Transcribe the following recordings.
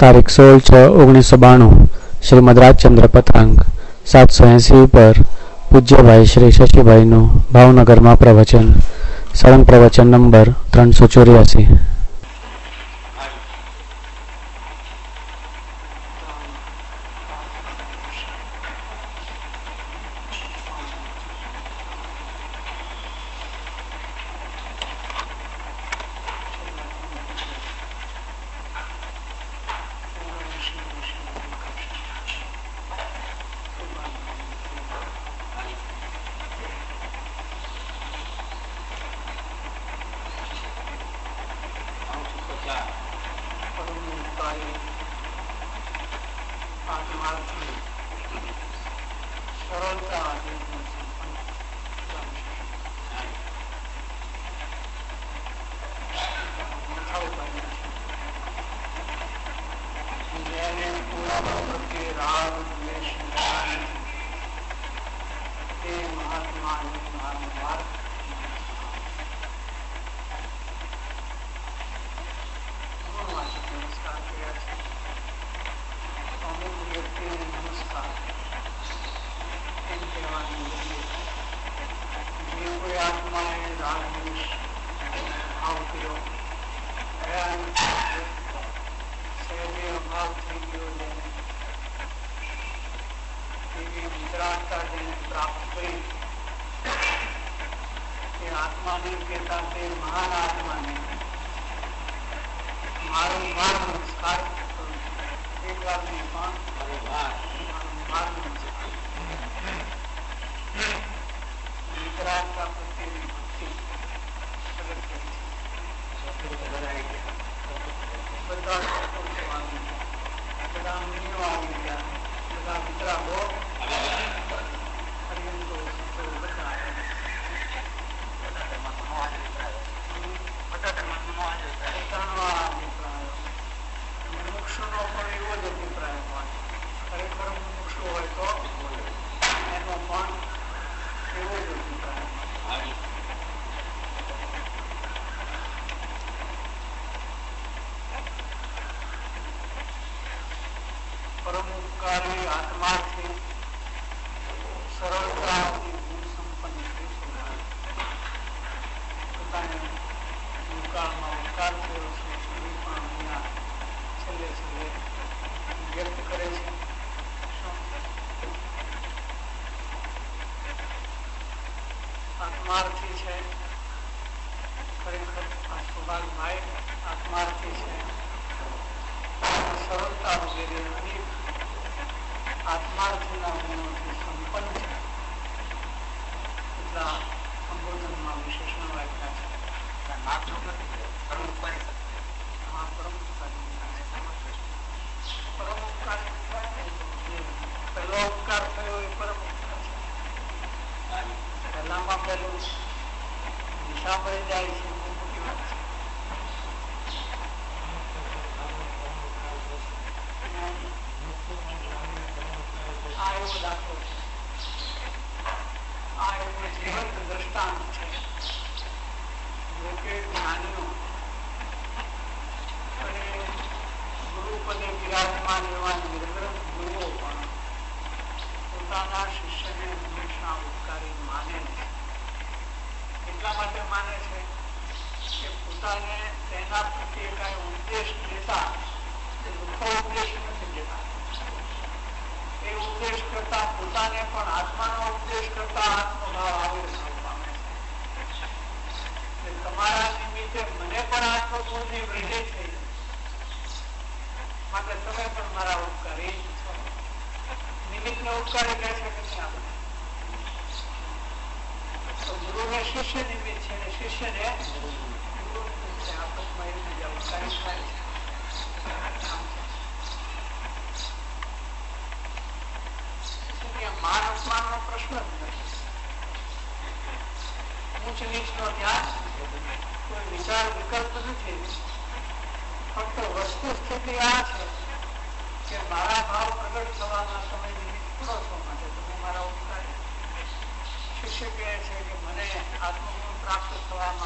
તારીખ 16/6/1992 શ્રીમદ રાજચંદ્ર પત્રાંક 780 પર પૂજ્યભાઈ શ્રી શશીભાઈનું ભાવનગરમાં પ્રવચન. સળંગ પ્રવચન નંબર 384.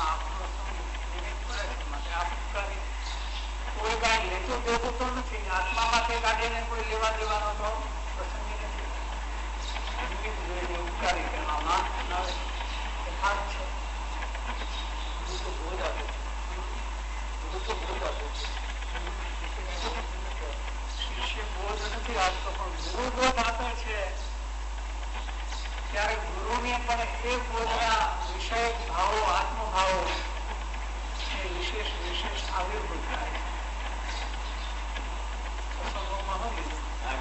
કોઈ કાંઈ લેતું દેતું તો નથી. નથી આપતો, પણ ગુરુ બોધ આપે છે ત્યારે ગુરુને પણ એ બોધના વિષય ભાવો, આત્મભાવો એ વિશેષ વિશેષ આવિર્ભૂત થાય છે. પ્રસંગોમાં હું લીધું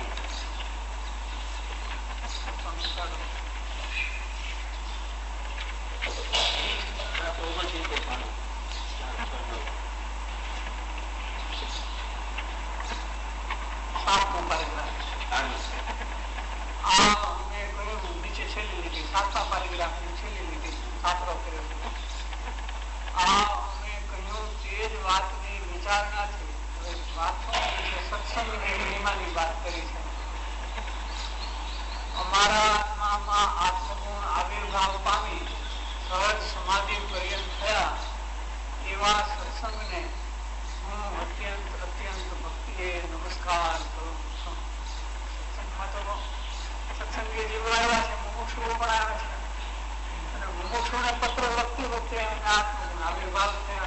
નીચે છેલ્લી લીટી, સાતમા પેરેગ્રાફ ની છેલ્લી લીટી આશરો કર્યો છે. આ અમે કહ્યું તે જ વાતની વિચારણાથી સત્સંગની મહિમાની વાત કરી છે. અમારા આત્મામાં આત્મગુણ આવિર્ભાવ પામી સહજ સમાધિ પર્યંત થયા એવા સત્સંગને હું અત્યંત અત્યંત ભક્તિએ નમસ્કાર કરું છું. સત્સંગમાં તો સત્સંગી જીવો આવ્યા છે, મુમુક્ષુઓ પણ આવ્યા છે, અને મુમુક્ષુને પત્ર લખતી વખતે આત્મગુણ આવિર્ભાવ થયા.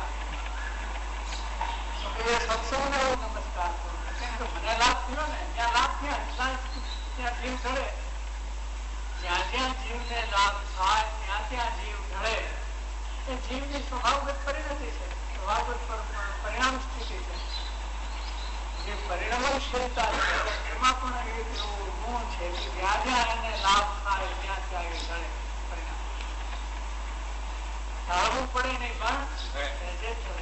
સત્સંગને હું નમસ્કાર કરું, કેમ કે મને લાભ થયો ને, ત્યાં લાભ થયા, ત્યાં જીવ ઢળે, જ્યાં જ્યાં જીવને લાભ થાય ત્યાં ત્યાં જીવ ઢળે. એ જીવની સ્વભાવગત પરિણતિ છે, સ્વભાવગત પરિણામ સ્થિતિ છે. જે પરિણમશીલતા છે એમાં પણ એક એવું ગુણ છે કે જ્યાં જ્યાં એને લાભ થાય ત્યાં ત્યાં એ ઢળે. પરિણામ ઢાળવું પડે નહીં, પણ જે ઢળે.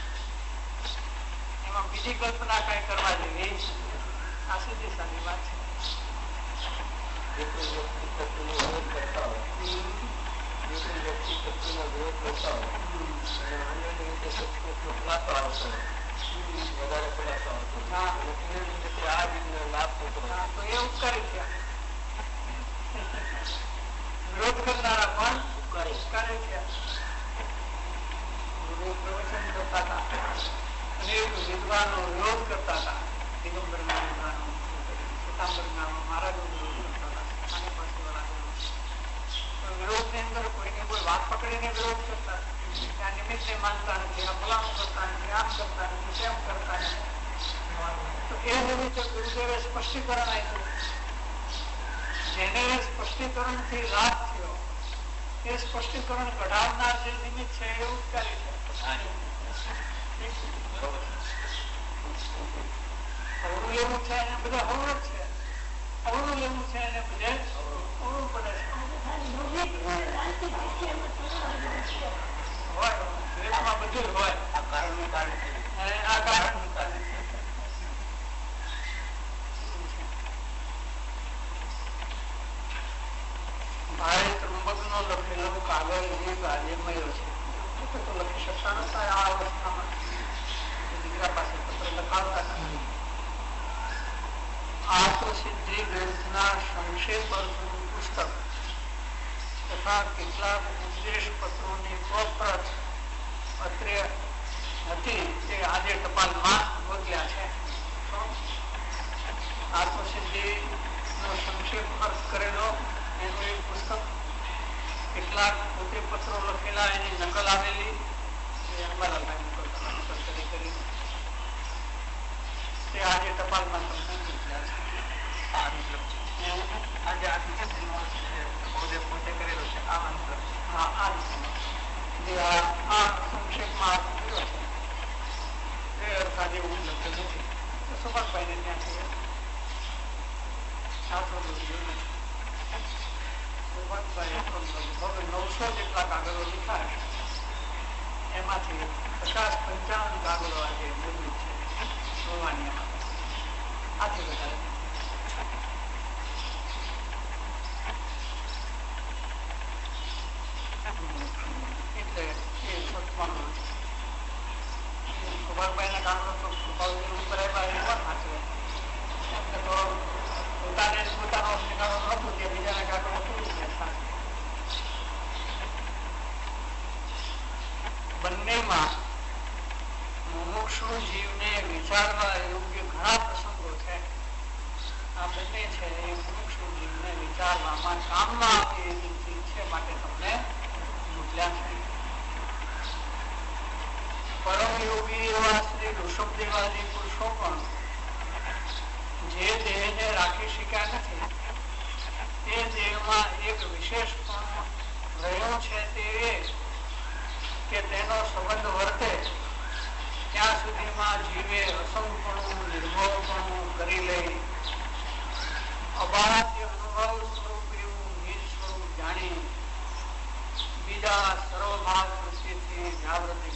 એમાં બીજી કલ્પના કઈ કરવા જેવી આ સીધી સાદી વાત છે. વિરોધ કરનારા પણ ઉપકારી થયા. પ્રવચન કરતા હતા, અનેક વિદ્વાનો વિરોધ કરતા હતા. દિગંબર ના વિદ્વાનો, સિતાંબર ના મહારાજો વિરોધ કરતા હતા. આને પાછળ વિરોધ ની અંદર કોઈને કોઈ વાત પકડીને વિરોધ કરતા, ત્યાં નિમિત્ત માનતા નથી, આ ફલાણું કરતા નથી, આમ કરતા નથી, તેમ કરતા નથી. તો એ નિમિત્તે ગુરુદેવે સ્પષ્ટીકરણ આપ્યું. જેને સ્પષ્ટીકરણ થી લાભ થયો એ સ્પષ્ટીકરણ કઢાવનાર જે નિમિત્ત છે એ ઉપકારી છે. અવળું લેવું છે એને બધે અવળું છે, અવળું લેવું છે એને બધે અવળું પડે છે. બધું હોય આ કારણ કારણે. ભાઈ ત્રંબક નો લખેલો કાગળ જે કાર્ય મળ્યો છે તો લખી શકતા નતા આ અવસ્થામાં. દીકરા પાસે પત્ર લખાવતા નથી. આત્મસિદ્ધિ ગ્રંથના સંક્ષેપ પુસ્તક તથા કેટલાક ઉપદેશ પત્રોની પ્રત અત્રે હતી તે આજે ટપાલમાં મોકલ્યા છે. આત્મસિદ્ધિ નો સંક્ષેપ અર્થ કરેલો એનું એક પુસ્તક, કેટલાક પોતે પત્રો લખેલા એની નકલ આવેલી તે આજે ટપાલમાં તમને મોકલ્યા છે. આજે પોતે કરેલો છે આ મંત્ર. હા, આ સંક્ષેપમાં કર્યો છે એ અર્થ આજે હું લખતો નથી. સુભાષભાઈ ને ત્યાંથી 900 જેટલા કાગળો લીધા હશે, એમાંથી 50-55 કાગળો આજે નિર્મિત છે રોમાનિયામાં. આથી વધારે એટલે એ સત્માનું સુભાષભાઈ ના કાગળો તો ઉપર આવ્યા સાચવે. એમને તો પોતાનો નિકાળો નહોતું કે બીજાના કાગળો કેવી રીતે. બંનેમાં મુમુક્ષુ જીવને વિચારવા યોગ્ય ઘણા પ્રસંગો છે. આ બંને છે એ મુમુક્ષુ જીવને વિચારવામાં કામમાં આવે એવી ચીજ છે, માટે તમને મોકલ્યા છે. પરમ યોગી એવા શ્રી ઋષભદેવાદી પુરુષો પણ જે દેહને શીખ્યા નથી. એ દેહમાં એક વિશેષપણું રહ્યું છે તે એ કે તેનો સંબંધ વર્તે ત્યાં સુધીમાં જીવે અસંગપણું નિર્મોહપણું કરી લે, અબાધ્ય અનુભવ સ્વરૂપ એવું નિજ સ્વરૂપ જાણી બીજા સર્વભાવ વૃત્તિથી જાગૃતિ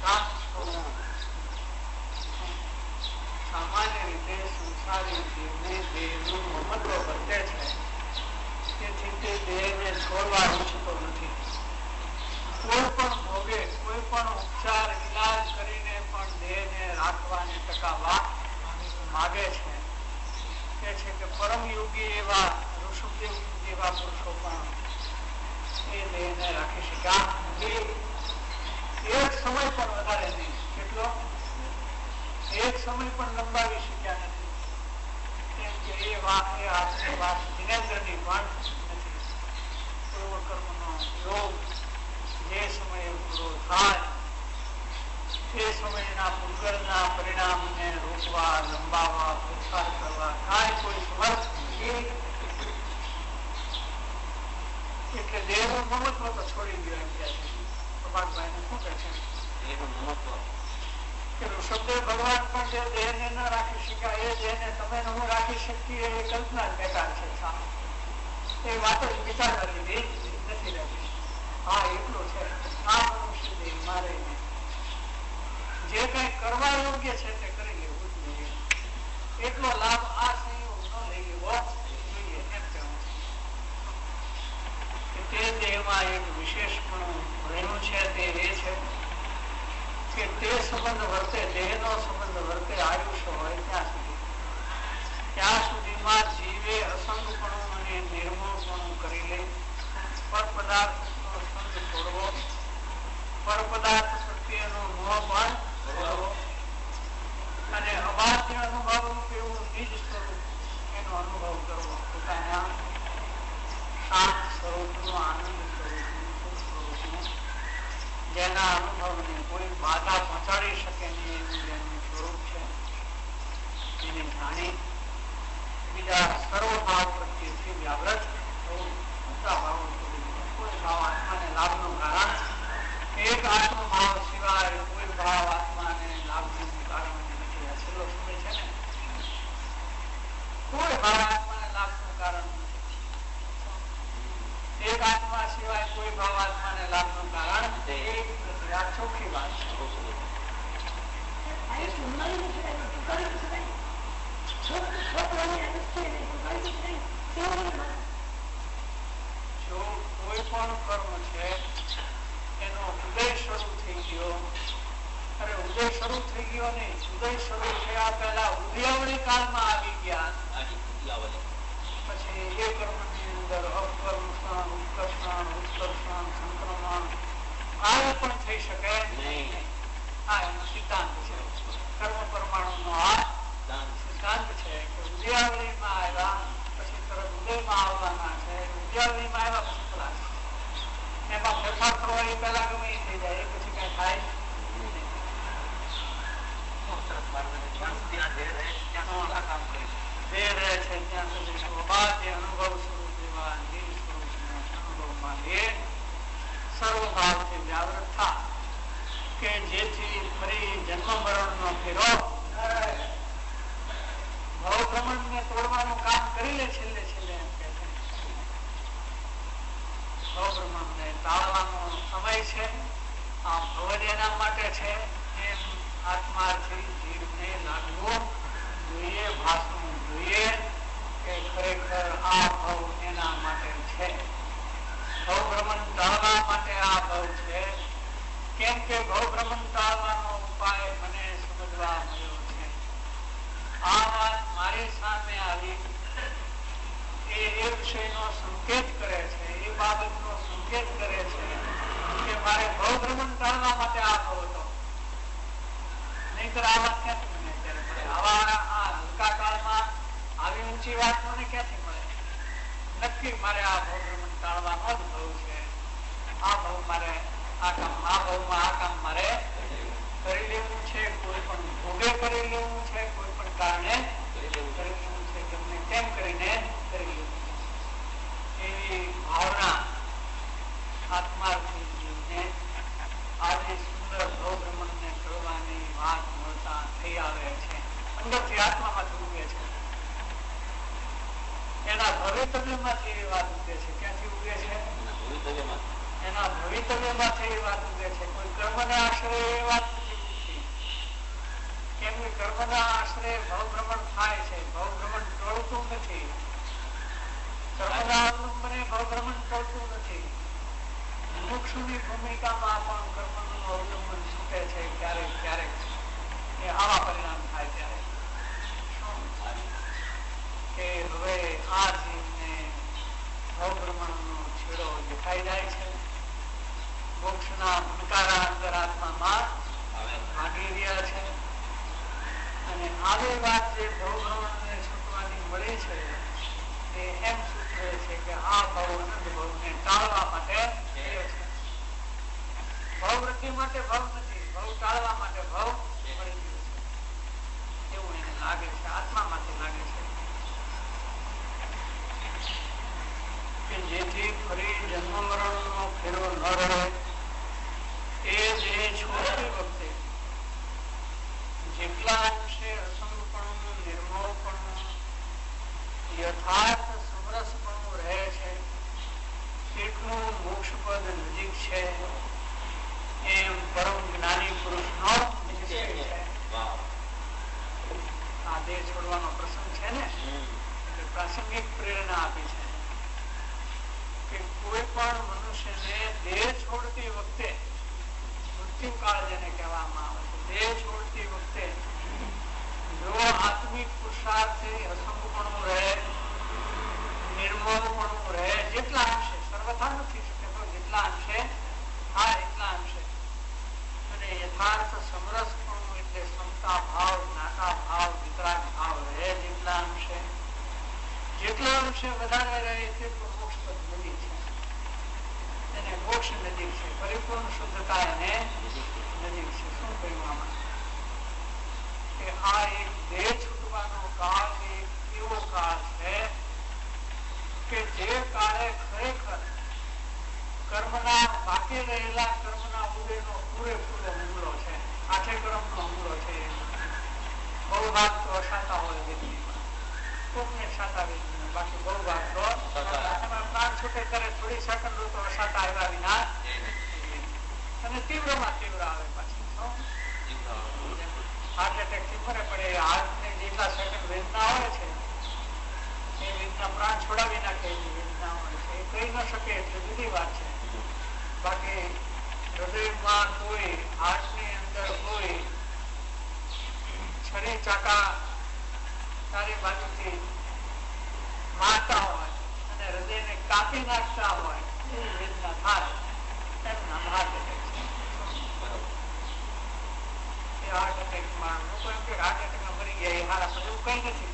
સામાન્ય રીતે સંસારી જીવને દેહનું મહત્વ વર્તે છે, તેથી તે દેહને છોડવા ઈચ્છતો નથી. કોઈ પણ ભોગે કોઈ પણ ઉપચાર ઇલાજ કરીને પણ દેહને રાખવાની ટકાવવા માગે છે. કે છે કે પરમ યોગી એવા ઋષભદેવ જેવા પુરુષો પણ એ દેહને રાખી શક્યા નથી. એક સમય પણ વધારે નહીં, કેટલો એક સમય પણ લંબાવી શક્યા નથી, કેમ કે એ હાથની વાત જિનેન્દ્રની પણ નથી. પૂર્વકર્મનો યોગ જે સમયે પૂરો થાય તે સમયના ભૂગળના પરિણામને રોકવા, લંબાવવા, પ્રસાર કરવા કાંઈ કોઈ સમર્થ નથી. એટલે દેહનું મહત્વ તો છોડી ગયો એમ કે છે. પ્રભાતભાઈ ને શું કહે છે કે ઋષભદેવ ભગવાન પણ જે દેહને ન રાખી શક્યા એ દેહને તમે હું રાખી શકીએ એ કલ્પના જ બેકાર છે. એ વાત જ વિચારવાની નથી રહેતી. હા એટલું છે, આ મનુષ્ય દેહ મારે જે કઈ કરવા યોગ્ય છે તે કરી લેવું જ જોઈએ. એટલો લાભ આ સંયોગ ન લઈ લેવો જોઈએ એમ કહેવું છે. તે દેહમાં એક વિશેષપણું રહ્યું છે તે એ છે કે તે સંબંધ વર્તે, દેહનો સંબંધ વર્તે આયુષ્ય હોય ત્યાં સુધીમાં જીવે અસંગપણું અને નિર્મોહપણું કરી લે, પર પદાર્થનો સંગ છોડવો, પર પદાર્થ પ્રત્યેનો મોહ પણ છોડવો અને અબાધ્ય અનુભવ એવું નિજ સ્વરૂપ એનો અનુભવ કરવો. પોતાના શાંત સ્વરૂપનું, આનંદ સ્વરૂપનું, સ્વરૂપનું જેના અનુભવને કોઈ બાધા પહોંચાડી શકે નહીં એવું જેનું સ્વરૂપ છે એને જાણી બીજા સર્વભાવ પ્રત્યેથી વ્યાવ્રત થવું. બધા ભાવો કોઈ ભાવ આત્માને લાભનું કારણ, એક આત્મભાવ સિવાય કોઈ ભાવ આત્માને લાભનું કારણ નથી. આ છેલ્લો સમય છે ને, કોઈ ભાવ આત્માને લાભનું કારણ નથી. એક આત્મા સિવાય કોઈ ભાવ આત્માને લાભનું કારણ એક નથી. આ ચોખ્ખી વાત છે. જો કોઈ પણ કર્મ છે એનો ઉદય શરૂ થઈ ગયો, અરે ઉદય શરૂ થઈ ગયો નહીં, ઉદય શરૂ થયા પહેલા ઉદયાવળી કાળમાં આવી ગયા, પછી એ કર્મની અંદર અપકર્ષણ, ઉત્કર્ષણ, ઉત્કર્ષણ, સંક્રમણ આ પણ થઈ શકે નહીં. આ એનો સિદ્ધાંત છે. કર્મ પરમાણુનો આ સિદ્ધાંત છે કે ઉદયાવળીમાં આવ્યા પછી તરત ઉદયમાં આવવાના છે. ઉદયાવળીમાં આવ્યા પછી ખલાસ, એમાં ફેરફાર કરવા એ પહેલા ગમે એ થઈ જાય, એ પછી કઈ થાય નહીં. જે રહે છે ત્યાં સુધી અબાધ્ય અનુભવ સ્વરૂપ એવા નિજ સ્વરૂપને અનુભવમાં એ સર્વભાવથી જાગૃત થા કે જેથી ફરી જન્મ મરણનો ફેરો ભવભ્રમણને તોડવાનું કામ કરી લે છેલ્લે છેલ્લે એમ કે છે. ભવભ્રમણને ટાળવાનો સમય છે. આ ભવ એના માટે છે એમ આત્માર્થી જીવને લાગવું જોઈએ, ભાષવું જોઈએ કે ખરેખર આ ભવ એના માટે છે. ભવભ્રમણ ટાળવા માટે આ ભવ છે. કેમ કે ભવભ્રમણ ટાળવાનો ઉપાય મને સમજવા મળ્યો છે. આ વાત મારી સામે આવી એ વિષયનો સંકેત કરે છે, એ બાબતનો સંકેત કરે છે કે મારે ભવભ્રમણ ટાળવા માટે આ ભવ હતો. નહીતર આ વાત ક્યાંથી મને અત્યારે મળે? આવા આ હલકા કાળમાં આવી ઊંચી વાત મને ક્યાંથી મળે? નક્કી મારે આ ભવભ્રમણ ટાળવાનો જ ભવ છે. આ ભવ મારે આ ભવમાં આ કામ મારે કરી લેવું છે. કોઈ પણ ભોગે કરી લેવું છે, કોઈ પણ કારણે કરી લેવું છે. તેમને કેમ કરીને આત્મામાંથી ઉગે છે. એના ભવિતવ્યમાંથી એ વાત ઉગે છે. ક્યાંથી ઉગે છે? એના ભવિતવ્યમાંથી એ વાત ઉગે છે. કોઈ કર્મના આશ્રય એ વાત નથી ઉગતી. કેમ કે કર્મના આશ્રય ભવભ્રમણ થાય છે. ભવભ્રમણ ટળતું નથી. કર્મના અવલંબને ભવભ્રમણ ટળતું નથી. મુક્ષુની ભૂમિકામાં પણ કર્મનું અવલંબન છૂટે છે ક્યારેક ક્યારેક. એ આવા પરિણામ થાય ત્યારે કે હવે આ જીવને ભવભ્રમણનો છેડો દેખાઈ જાય છે. મોક્ષના ભૂતકાળા અંતરાત્મામાં ભાગી રહ્યા છે. અને આવી વાત જે ભવભ્રમણને છૂટવાની મળી છે એ એમ સૂચવે છે કે આ ભવ અનંત ભવને ટાળવા માટે ભવવૃદ્ધિ માટે ભવ નથી, ભવ ટાળવા માટે ભવ મળી ગયું છે એવું એને લાગે છે. આત્મામાંથી લાગે છે કે જેથી ફરી જન્મ મરણનો ફેરો ન રહે એ દેહ છોડતી વખતે જેટલા અંશે અસંગપણું, નિર્મોહપણું, યથાર્થ સમરસપણું રહે છે તેટલું મોક્ષપદ નજીક છે એમ પરમ જ્ઞાની પુરુષનો નિશ્ચય છે. આ દેહ છોડવાનો પ્રસંગ છે ને એટલે પ્રાસંગિક પ્રેરણા આપી છે કે કોઈ પણ મનુષ્યને દેહ છોડતી વખતે મૃત્યુકાળ જેને કહેવામાં આવે છે, દેહ છોડતી વખતે જો આત્મિક પુરુષાર્થથી અસંગપણું રહે, નિર્મોહપણું રહે, જેટલા અંશે, સર્વથા નથી શકે તો જેટલા અંશે હા એટલા અંશે, અને યથાર્થ સમરસપણું એટલે સમતા ભાવ, જ્ઞાતા ભાવ, વિતરાગ ભાવ રહે જેટલા અંશે, જેટલા અંશે વધારે રહે તેટલું મોક્ષપદ નજીક છે. એને મોક્ષ નજીક છે. પરિપૂર્ણ શુદ્ધતા એને નજીક છે. શું કહ્યું આમાં? કે આ એક દેહ છૂટવાનો કાળ એક એવો કાળ છે કે જે કાળે ખરેખર કર્મના બાકી રહેલા કર્મના ઉદયનો પૂરેપૂરો હુમલો છે. આઠે કર્મનો હુમલો છે. બહુ ભાગ તો અશાતા હોય વ્યક્તિમાં, કોકને શાતા વ્યક્તિને, બાકી બહુ ભાગ તો પ્રાણ છૂટે ત્યારે થોડી સેકન્ડો તો અશાતા આવ્યા વિના અને તીવ્રમાં તીવ્ર આવે પાછી. હાર્ટ એટેક થી ફરે પડે હાર્ટને જેટલા સેકન્ડ વેદના હોય છે એ વેદના પ્રાણ છોડાવી નાખે એવી વેદના હોય છે. એ કહી ન શકે એટલે જુદી વાત છે. બાકી હૃદયમાં કોઈ, હાર્ટની અંદર કોઈ છરી ચાકા ચારે બાજુથી મારતા હોય અને હૃદયને કાપી નાખતા હોય એવી વેદના થાય એનું નામ હાર્ટ એટેક છે. એ હાર્ટ એટેકમાં લોકો એમ કે હાર્ટ એટેકમાં મરી ગયા એ હારા, પણ એવું કઈ નથી.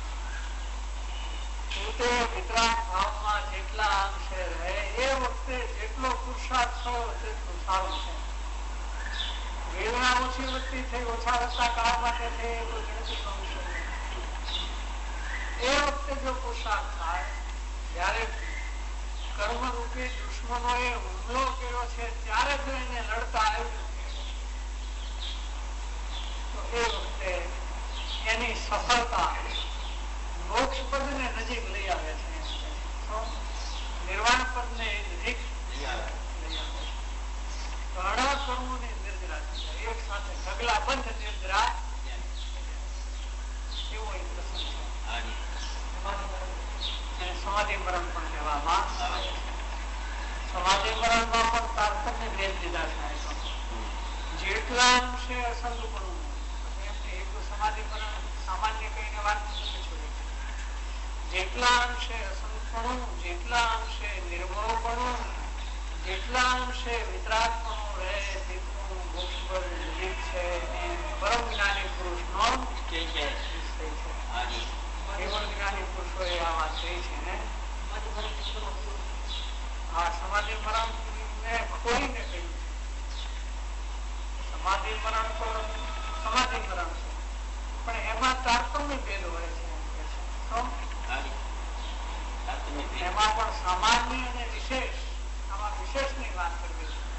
પોતે વિતરાગ ભાવમાં જેટલા અંશે રહે એ વખતે જેટલો પુરુષાર્થ થયો તેટલું સારું છે. વેદના ઓછી વધતી થઈ, ઓછા વધતા કાળ માટે થઈ એ કોઈ ગણતરીનો વિષય નથી. એ વખતે જો પુરુષાર્થ થાય જયારે કર્મ રૂપી દુશ્મનોએ હુમલો કર્યો છે ત્યારે જો એને લડતા આવ્યું તો એ વખતે એની સફળતા મોક્ષ પદને નજીક લઈ આવે છે. નિર્વાણ પદને નજીક લઈ આવે છે. ઘણા કર્મોની નિર્જરા એક સાથે ઢગલા બંધ નિર્જરા એવો એક પ્રસંગ છે. સમાધિ મરણ પણ કહેવામાં આવે છે. સમાધિ મરણમાં પણ તારતમ્ય ભેદ લીધા છે. જેટલા અંશે અસંગપણું સમાધિ મરણ સામાન્ય કહીને વાત નથી છોડી. જેટલા અંશે અસંગપણું, જેટલા અંશે નિર્મોહપણું, જેટલા અંશે વિતરાગપણું રહે તેટલું મોક્ષ પર નજીક છે એમ પરમ જ્ઞાની પુરુષનો નિશ્ચય છે. કેવળ જ્ઞાની પુરુષોએ આ વાત કહી છે ને. હા, સમાધિ મરણ ને ખોઈને કહ્યું છે. સમાધિ મરણ તો સમાધિ મરણ છે પણ એમાં તારતમ્ય ભેદ હોય છે. એમાં પણ સામાન્ય અને વિશેષ, આમાં વિશેષની વાત કરવી છે.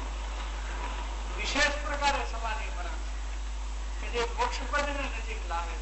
વિશેષ પ્રકારે સમાધિ મરણ છે કે જે મોક્ષ પદને નજીક લાવે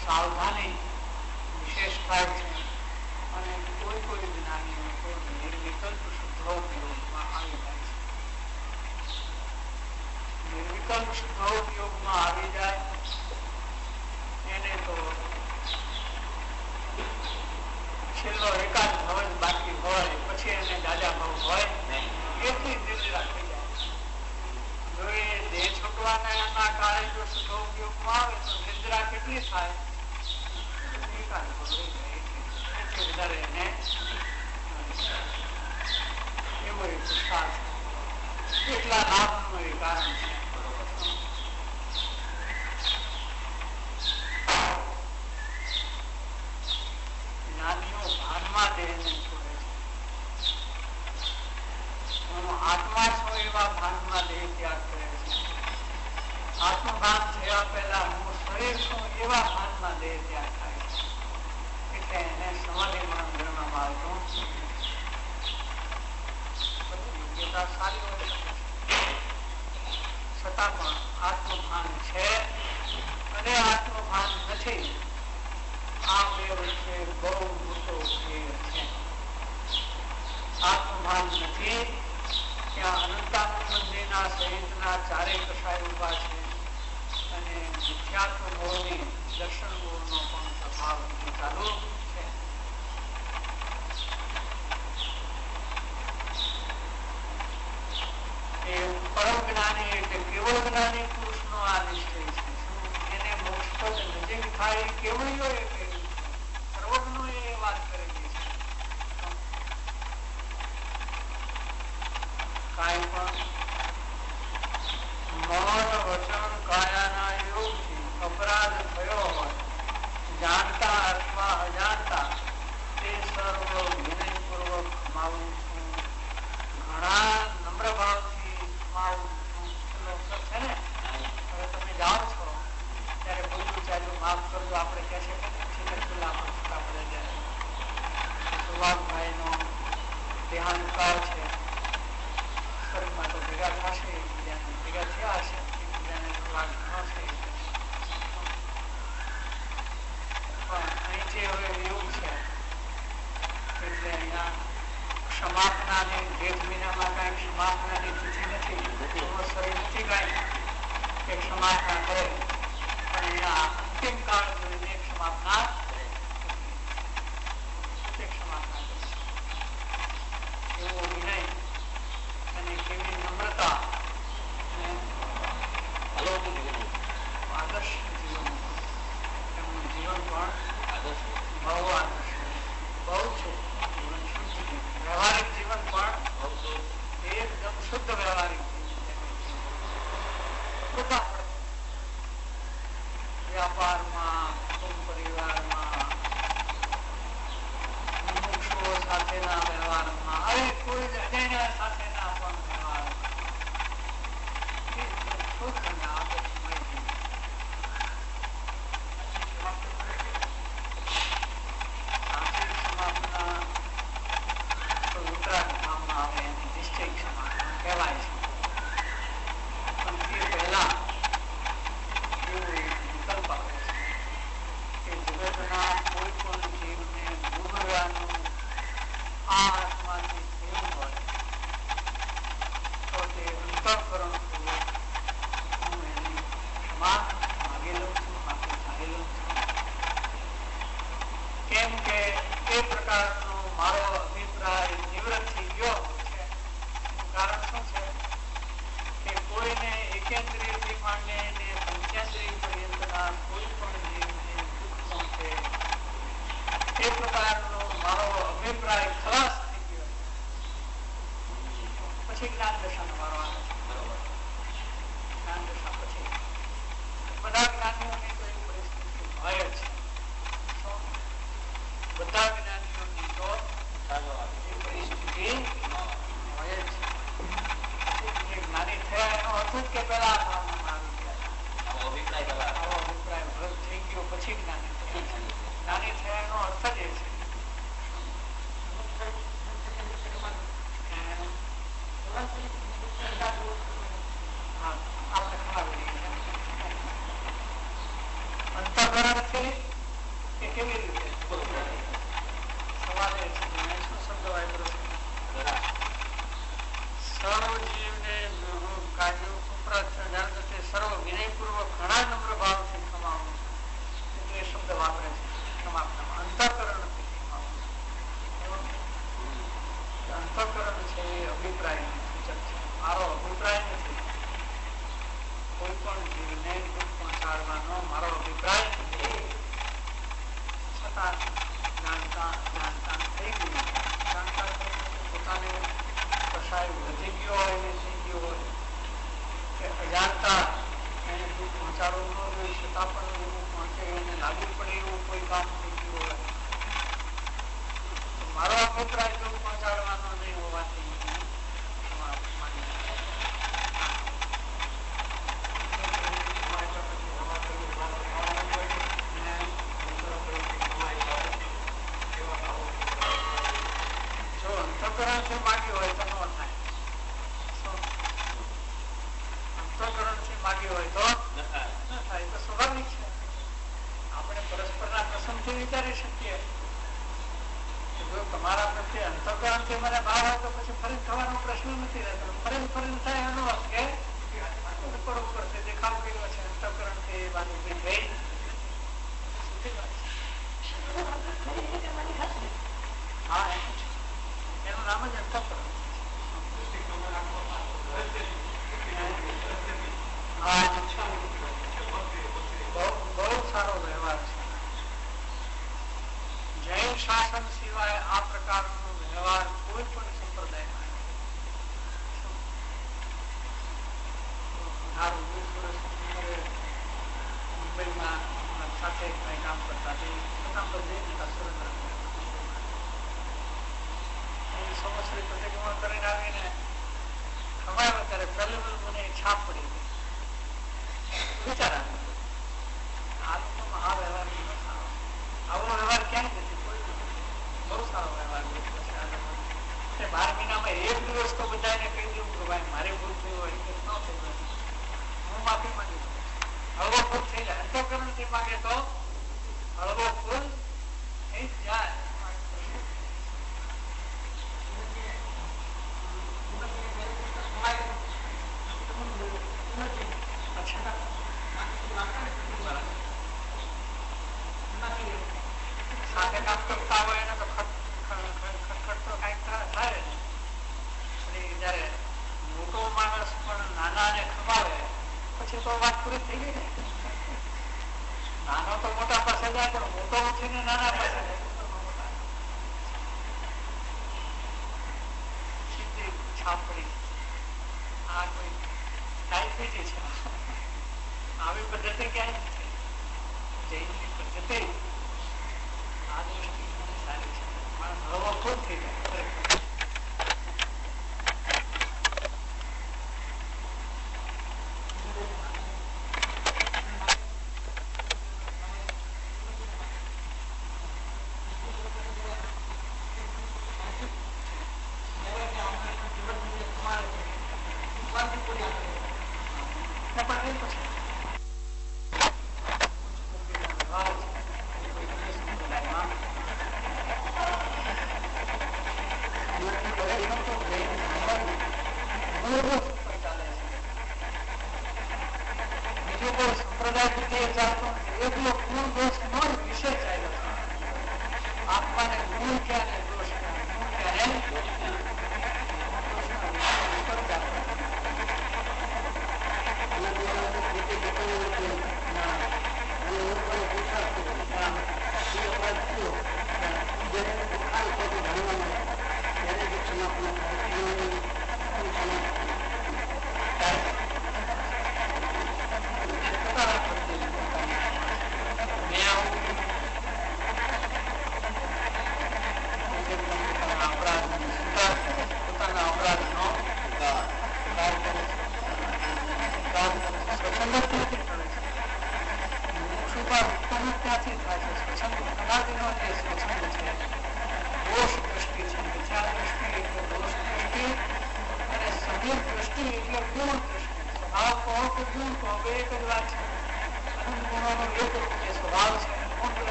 સાવધાની વિશેષ થાય છે અને કોઈ કોઈ જ્ઞાનીઓ નિર્વિકલ્પ શુદ્ધોપયોગમાં આવી જાય છે. નિર્વિકલ્પ શુદ્ધોપયોગમાં આવી જાય એને તો છેલ્લો એકાદ ભાવ જ બાકી હોય, પછી એને દાદા ભાવ હોય એટલી નિર્જરા થઈ જાય. જો એ દેહ છૂટવાના કાળે જો શુદ્ધો ઉપયોગમાં આવે તો નિર્જરા કેટલી થાય? એકાદ ભાવ રહી જાય એટલી વધારે એને એવો એક પુરુષાર્થ એટલા લાભનું એ કારણ છે. જ્ઞાનીઓ ભાનમાં દેહને છોડે છે. આત્મા છો એવા ભાનમાં દેહ ત્યાગ કરે છે. આત્મભાન થયા પહેલા હું શરીર છું એવા ભાનમાં દેહ ત્યાગ થાય છે. એટલે એને સમાધિમાં ગણવામાં આવતું યોગ્યતા સારી હોય છતાં પણ આત્મભાન છે અને આત્મભાન નથી, આ બે વચ્ચે બહુ મોટો ફેર છે. આત્મભાન નથી ત્યાં અનંતાનંદજીના સહિતના ચારેય કસાય ઉભા છે અને મિથ્યાત્વ મોહની દર્શન મોહનો પણ પ્રભાવ ચાલુ છે. એ પરમ જ્ઞાની એટલે કેવળ જ્ઞાની પુરુષનો આ નિશ્ચય છે. એને મોક્ષ પદ નજીક થાય કેવળીઓ એ કહ્યું છે, સર્વજ્ઞો એ વાત કરેલી છે. કાંઈ પણ મન વચન કાયાના યોગથી અપરાધ થયો હોય, જાણતા અથવા અજાણતા, તે સર્વ વિનયપૂર્વક ખમાવું છું. ઘણા નમ્ર ભાવથી ખમાવું છું છે ને. હવે તમે જાઓ છો ત્યારે બોલવું ચાલ્યું માફ કરજો, આપણે કહે છે કે સુભાષભાઈ નો દેહાંતકાર છે. સ્વર્ગમાં તો ભેગા થશે, એકબીજાને ભેગા થયા હશે, એકબીજાને લાભ ઘણો છે. પણ અહીંથી હવે એવું છે એટલે અહીંયા ક્ષમાપનાની જેઠ મહિનામાં કઈ ક્ષમાપનાની તિથિ નથી, શરીર નથી કઈ કે ક્ષમાપના કરે, પણ અહીંયા અંતિમ કાળ જોઈને ક્ષમાપના ક્ષમાપના કરે. એવો વિનય અને કેવી નમ્રતા આદર્શ જીવન, એમનું જીવન પણ બહુ આદર્શ બહુ છે. જીવન શુદ્ધ જીવન, વ્યવહારિક જીવન પણ એકદમ શુદ્ધ વ્યવહારિક જીવન. વ્યાપારમાં, કુટુંબ પરિવારમાં, મુમુક્ષુઓ સાથેના વ્યવહારમાં, હવે કોઈ અજાણ્યા સાથેના પણ વ્યવહારમાં શુદ્ધ અને આદર્શમય જીવન. સાચી ક્ષમાપના તો ઉત્તરાયણ ધામમાં આવે એને નિશ્ચય ક્ષમાપના કહેવાય છે. પણ તે પહેલા એવું એક વિકલ્પ આવે છે કે જગતના કોઈ પણ જીવને ભોગવવાનું આ આત્માથી થયું હોય તો તે અંતઃકરણ હું એની ક્ષમા માગી લઉં છું, માફી ચાહી લઉં છું. કેમ કે એ પ્રકારનો મારો અભિપ્રાય નિવૃત્ત થઈ ગયો છે. કારણ શું છે કે કોઈને એકેન્દ્રિયથી માંડીને પંચેન્દ્રિય પર્યંતના કોઈ પણ જીવને દુઃખ પહોંચે એ પ્રકારનો મારો અભિપ્રાય ખલાસ થઈ ગયો પછી જ્ઞાન દશાનો વારો આવે છે. જ્ઞાન દશા પછી બધા જ્ઞાનીઓની તો એવી પરિસ્થિતિ હોય જ. બધા જ્ઞાનીઓની તો એ પરિસ્થિતિ હોય જ. જ્ઞાની થયા એનો અર્થ જ કે પેલા આવો અભિપ્રાય ભ્રષ્ટ થઈ ગયો પછી જ્ઞાની થયા. જ્ઞાની થયા એનો અર્થ જ એ છે. અંતઃકરણથી મનથી વિચારી શકીએ. જો તમારા પ્રત્યે અંતઃકરણથી મને ભાવ હોય તો પછી ફરી થવાનો પ્રશ્ન નથી રહેતો. ફરી થાય એનો અર્થ કે ઉપર ઉપરથી દેખાવ કર્યો છે, અંતઃકરણથી વાત ઉભી થઈ. હા, એનું નામ જ અંતઃકરણ. બહુ સારો વ્યવહાર છે. જૈન શાસન સિવાય આ પ્રકારનો વ્યવહાર કોઈ પણ સંપ્રદાયમાં મુંબઈમાં સાથે કામ કરતા સમસ્યા પ્રતિક્રમણ કરીને આવીને ખવાયો ત્યારે પહેલી મને છાપ પડી ગઈ. વિચાર આ લોકોમાં આ વ્યવહાર આવો વ્યવહાર ક્યાંય નથી. બહુ સારો વ્યવહાર. 12 મહિનામાં એક દિવસ તો બધાને કહી દઉં કે ભાઈ મારી ભૂલ થઈ હોય કે ન થઈ હોય, હું માફી માંગી દઉં. હળવો ફૂલ થઈ જાય. અંતઃકરણ થી માગે તો હળવો ફૂલ થઈ જાય. સાથે કામ કરતા હોય એને તો ખટખટ તો કઈક થાય ને. જયારે મોટો માણસ પણ નાના ને ખવાવે પછી તો વાત પૂરી થઈ ગઈ ને. નાનો તો મોટા પાસે જાય પણ મોટો ઉઠીને નાના પાસે સીધી છાપડી. આ કોઈ ડાયબિટીસ છે. આવી પદ્ધતિ ક્યાંય નથી. જૈનની પદ્ધતિ આ દૃષ્ટિ સારી છે. માણસ હળવો ખુદ થઈ જાય.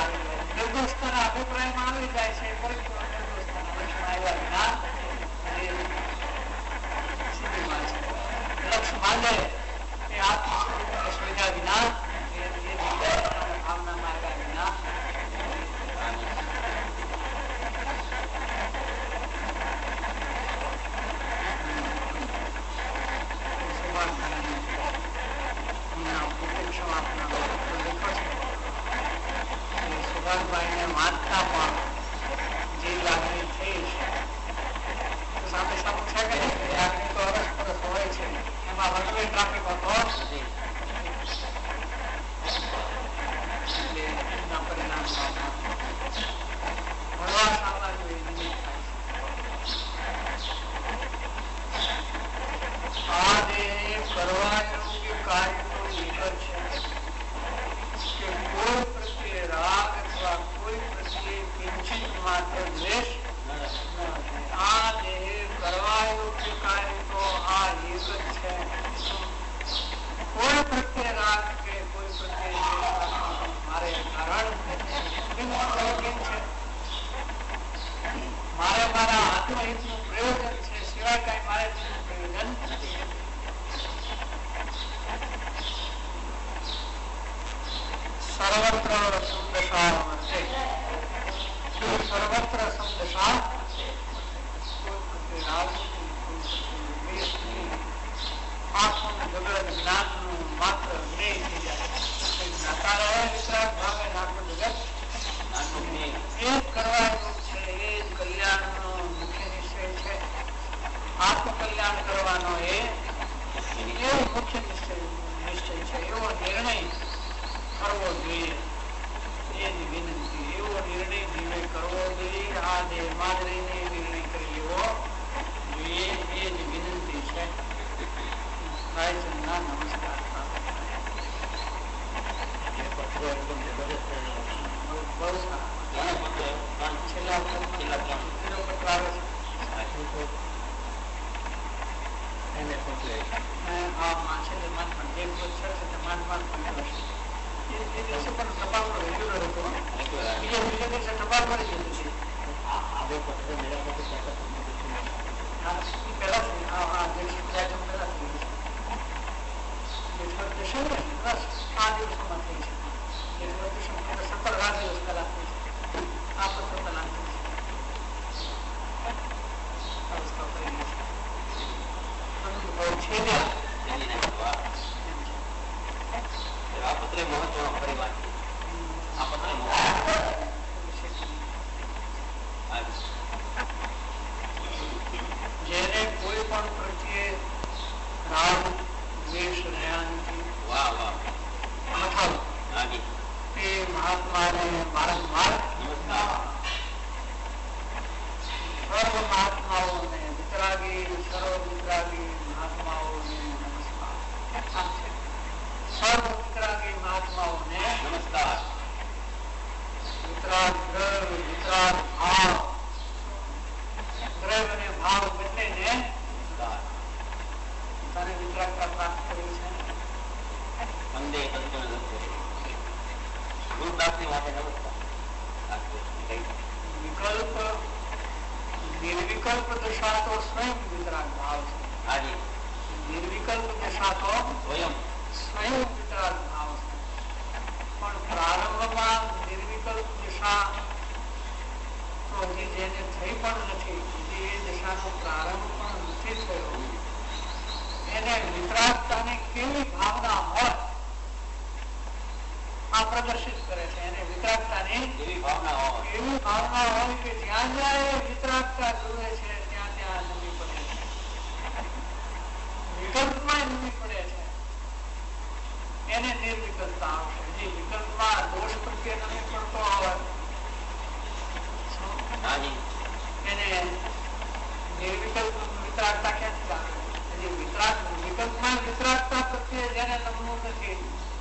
અભિપ્રાયમાં આવી જાય છે. ટ્રાફિક હોતો નથી. એટલે એમના પરિણામ ભણવા સામના જોઈએ નિમિત્ત થાય છે. આ દેહ કરવા યોગ્ય કાર્યનો એક જ છે કે કોઈ પ્રત્યે રાગ અથવા કોઈ પ્રત્યે કિંચિત માત્ર દ્વેષ. આ દેહ કરવા યોગ્ય કાર્ય તો આ એક જ છે. કોઈ પ્રત્યે રાગ કે કોઈ પ્રત્યે મારે કારણ મારે મારા આત્મહિતનું પ્રયોજન છે સિવાય કઈ મારે પ્રયોજન નથી. સર્વત્ર સંદશા વર્તે. સર્વત્ર સંદશા જ્ઞાનનું માત્ર જ્ઞેય થઈ જાય. જ્ઞાતા રહે વિતરાગ ભાવે આખું જગત એ જ કરવાનું છે. એ જ કલ્યાણનો મુખ્ય નિશ્ચય છે. આત્મકલ્યાણ કરવાનો એ મુખ્ય નિશ્ચય છે. એવો નિર્ણય કરવો જોઈએ. એની વિનંતી. એવો નિર્ણય જીવે કરવો જોઈએ. આ દેહમાં જ રહીને નિર્ણય કરી લેવો જોઈએ. એ જ વિનંતી છે. નમસ્કાર. જેને કોઈ પણ પ્રત્યે રાગ દ્વેષ રહ્યા નથી એ મહાત્માને વારંવાર સર્વ મહાત્માઓને વિતરાગી સર્વ વિતરાગી મહાત્માઓને નમસ્કાર. સર્વ વિતરાગી મહાત્માઓને નમસ્કાર. વિતરાગ દ્રવ વિતરાગ ભાવ દ્રવ અને ભાવ બંનેને તને વિતરાગતા પ્રાપ્ત કરી છે. વિકલ્પ નિર્વિકલ્પ દશા તો સ્વયં વિતરાગ ભાવ છે. નિર્વિકલ્પ દશા તો સ્વયં વિતરાગ ભાવ છે. પણ પ્રારંભમાં નિર્વિકલ્પ દશા તો હજી જેને થઈ પણ નથી, હજી એ દશાનો પ્રારંભ પણ નથી થયો, એને વિતરાગતાની કેવી ભાવના હોય આ પ્રદર્શિત કરે છે. એને વિતરાગતાની એવી ભાવના હોય કે જ્યાં જ્યાં એ વિતરાગતા જુએ છે ત્યાં ત્યાં નમી પડે છે. વિકલ્પમાં નમી પડે છે. એને નિર્વિકલ્પતા આવશે. જે વિકલ્પમાં દોષ પ્રત્યે નમી પડતો હોય એને નિર્વિકલ્પ વિતરાગતા ક્યાંથી આવે? વિકલ્પમાં વિતરાગતા પ્રત્યે જેને નમવું નથી,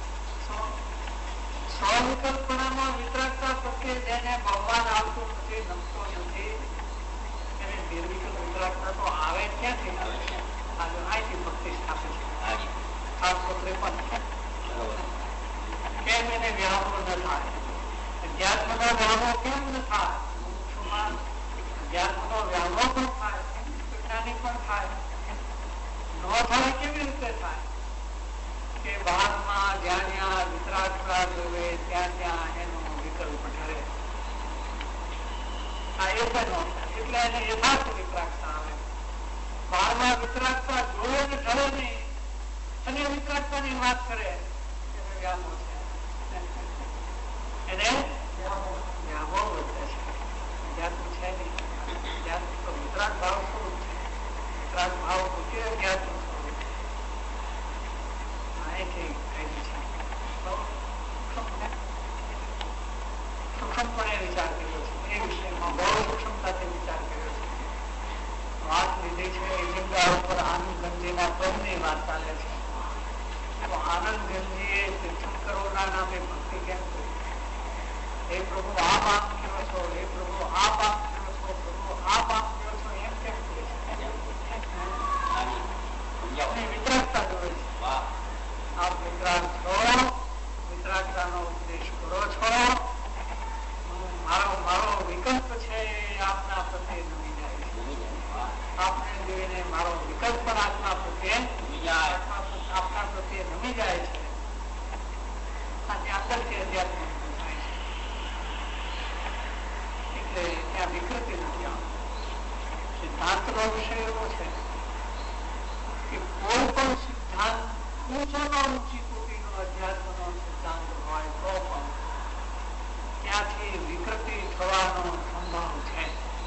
સ્વવિકલ્પનામાં વિતરાગતા પ્રત્યે જેને ભગવાન આવતું નથી, નમતો નથી, એને નિર્વિકલ્પ વિતરાગતા તો આવે ક્યાંથી? અહીંથી ભક્તિ સ્થાપે છે. કેમ એને વ્યામો ન થાય? અધ્યાત્મનો વ્યામો કેમ ન થાય? અધ્યાત્મનો વ્યામો પણ થાય, જ્ઞાની પણ થાય. ન થાય કેવી રીતે થાય? કે બહારમાં જ્યાં જ્યાં વિતરાગતા જોવે ત્યાં ત્યાં એનો વિકલ્પ ઠરે. આ એક જ એટલે એને યથાર્થ વિતરાગતા આવે. બહારમાં વિતરાગતા જોવે ને ઠરે નહીં અને વિતરાગતા ની વાત કરે વ્યામો છે. એને વ્યામો વધે છે. અધ્યાત્મ છે નહીં. અધ્યાત્મ તો ગંગા ઉપર આનંદગંજીના પદની વાત ચાલે છે. તો આનંદગંજીએ તીર્થંકરોના નામે ભક્તિ કેમ કરી? હે પ્રભુ આ પાપ કર્યો છો, હે પ્રભુ આ પાપ કર્યો છો, પ્રભુ આ પાપ કર્યો છો, એમ કેમ કહે છે? વિતરાગતા જોવે છે. આપ વિતરાગ છો, વિતરાગતાનો ઉપદેશ કરો છો. મારો વિકલ્પ છે આપના પ્રત્યે નમી જાય છે. આપને જોઈને મારો વિકલ્પ પણ આપના પ્રત્યે નમી જાય છે. અંદરથી અધ્યાત્મ થાય છે. એટલે ત્યાં વિકૃતિ નથી આવતી. સિદ્ધાંતનો વિષય એવો છે કે કોઈ પણ સિદ્ધાંત ઊંચામાં ઊંચી કોટીનો અધ્યાત્મનો સિદ્ધાંત હોય તો પણ ત્યાંથી વિકૃતિ થવાનો સંભવ છે.